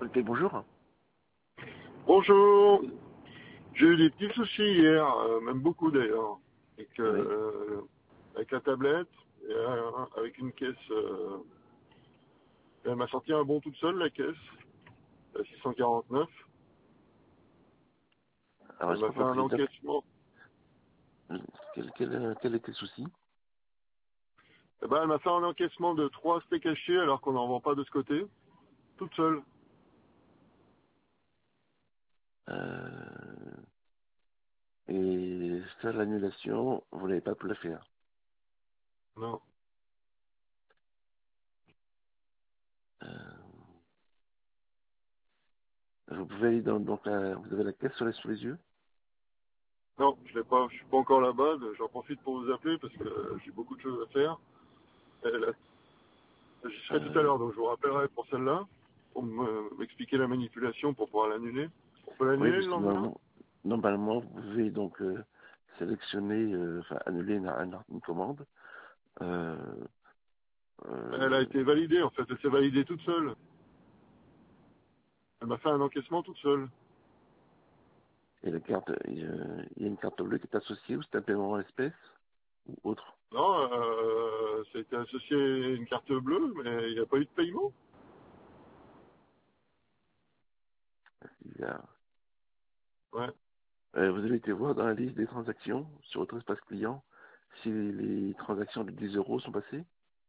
Ok, bonjour. Bonjour, j'ai eu des petits soucis hier, même beaucoup d'ailleurs, Oui. avec la tablette, et, avec une caisse. Elle m'a sorti un bon toute seule, la caisse, à 649. Alors, Elle j'ai m'a pas fait un compris. Donc, encaissement. quel était le souci? Eh ben, elle m'a fait un encaissement de 3 steaks hachés alors qu'on n'en vend pas de ce côté, toute seule. Euh, et faire l'annulation, vous n'avez pas pu la faire. Non. Euh, vous pouvez aller vous avez la caisse sous les yeux? Non, je l'ai pas, je suis pas encore là-bas, j'en profite pour vous appeler parce que j'ai beaucoup de choses à faire. J'y serai tout à Euh, l'heure, donc je vous rappellerai pour celle-là, pour m'expliquer la manipulation pour pouvoir l'annuler. On peut oui, l'annuler le parce que lendemain? normalement, vous pouvez donc sélectionner, enfin annuler une commande. Euh, Elle a euh, été validée, en fait, elle s'est validée toute seule. Elle m'a fait un encaissement toute seule. et la carte, il y a une carte bleue qui est associée ou c'est un paiement en espèces ou autre. Non, ça a été associé à une carte bleue, mais il n'y a pas eu de paiement. Bizarre. Ouais. Vous avez été voir dans la liste des transactions sur votre espace client si les transactions de 10 euros sont passées.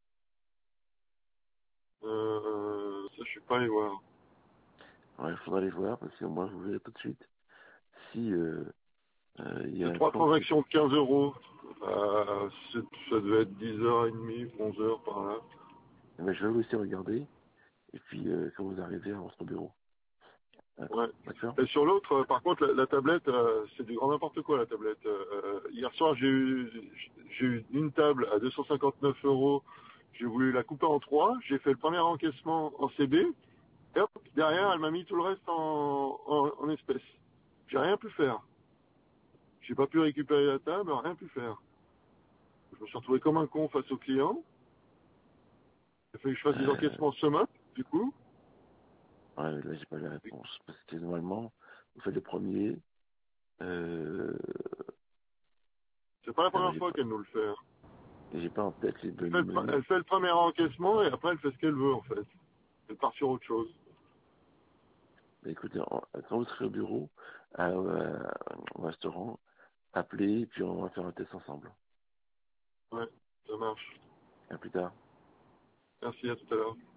Ça, je suis pas allé voir. Ouais, il faudra les voir parce que moi, vous verrez tout de suite si il y a C'est un 3 compte qui... transactions de 15 euros. Ça devait être 10h30, 11h par là. Eh ben, je vais vous laisser regarder et puis quand vous arrivez à votre bureau. Ouais. D'accord. Et sur l'autre, par contre, la tablette, c'est du grand n'importe quoi, la tablette. Hier soir, j'ai eu une table à 259 euros. J'ai voulu la couper en trois. J'ai fait le premier encaissement en CB. Et hop, derrière, elle m'a mis tout le reste en espèces. J'ai rien pu faire. J'ai pas pu récupérer la table, rien pu faire. Je me suis retrouvé comme un con face au client. Il a fallu que je fasse des Euh, encaissements sum-up, du coup. ouais, là, j'ai pas la réponse parce que normalement, vous faites le premier. Euh, C'est pas la alors, première fois qu'elle nous le fait. j'ai pas en tête les Elle deux fait, menus. elle fait le premier encaissement et après elle fait ce qu'elle veut en fait. Elle part sur autre chose. Mais écoutez, quand vous serez au bureau, au restaurant, appelez et puis on va faire un test ensemble. Ouais, ça marche. À plus tard. Merci, à tout à l'heure.